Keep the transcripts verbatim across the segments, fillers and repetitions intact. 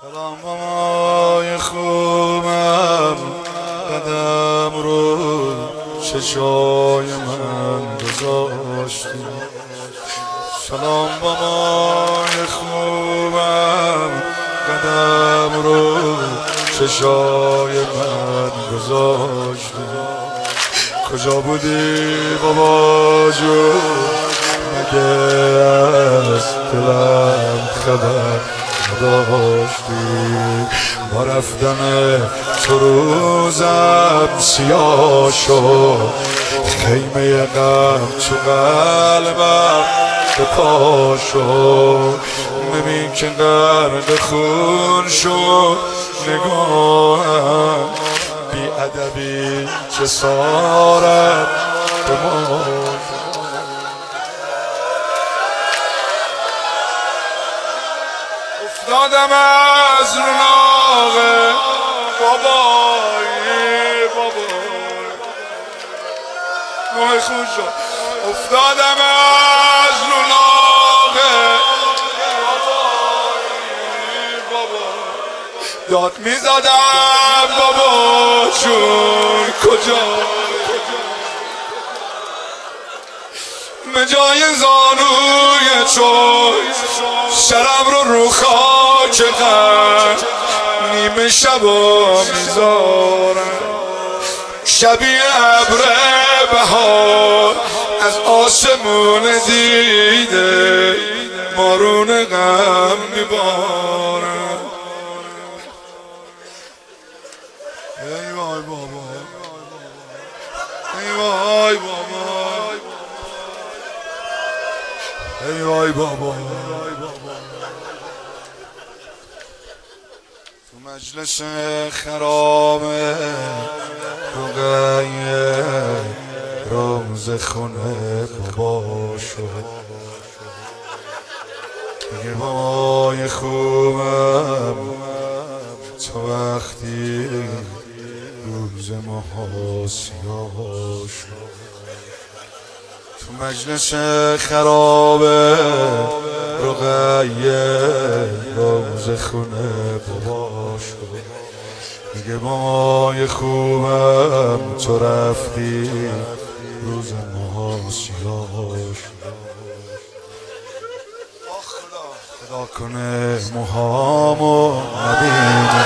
سلام مامای خوبم، قدم رو چشای من گذاشتی. سلام مامای خوبم، قدم رو چشای من گذاشتی. کجا بودی بابا جون، مگه از دلم خبر نداشتی؟ با رفتن تو روزم سیاه شد، خیمه غم تو قلبم به پا شد. نمی که غرق خون شد نگاهم، بی ادبی جسارت به ما. افتادم از رو ناغه بابایی بابایی نوع خون شد. افتادم از رو ناغه بابایی بابایی، داد میزدم بابا جون کجا، به جای زانوی تو سرم رو رو خاک غم نیمه شبا میذارم. شبیه ابر بهار از آسمون دیده بارون غم میبارم. ای وای بابا، ای وای بابا، ای وای بابا. تو مجلس خرابه روغیه روز خونه بابا شد. دیگه بابای خوبم تو وقتی روز ماها سیاه شد. تو مجلس خرابه رقیه روز خونه بابا شد. میگه بابای خوبم تو رفتی روز ما سیاه شد. خدا کنه موهامو نبینه،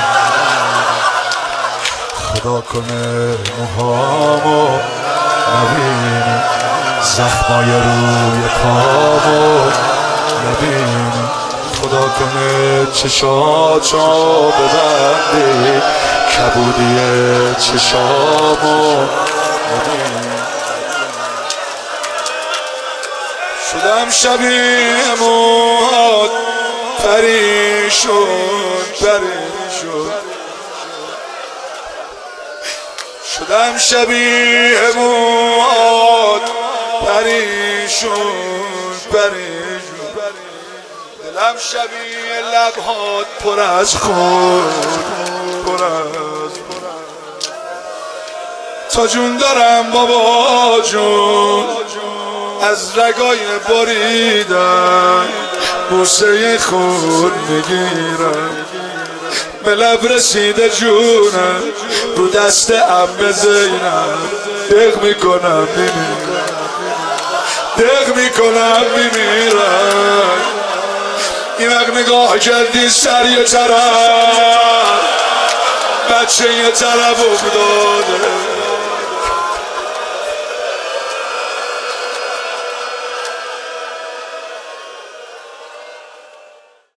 خدا کنه موهامو نبینه، زخمای روی پامو نبینی. خدا کنه چشاتو ببندی، کبودی چشامو نبینی. شدم شبیه موهات پریشون پریشون، شدم شبیه موهات پریشون پریشون، دلم شبیه لبهات پر از خون پر از تا جون دارم بابا جون از رگای بریدن بوسه خون میگیرم. به لب رسیده جونم رو دست عمه زینم، دق میکنم میمیرم، دق میکنم میمیرم. این وقت نگاه کردی سر یه طرف، بچه یه طرف افتاده،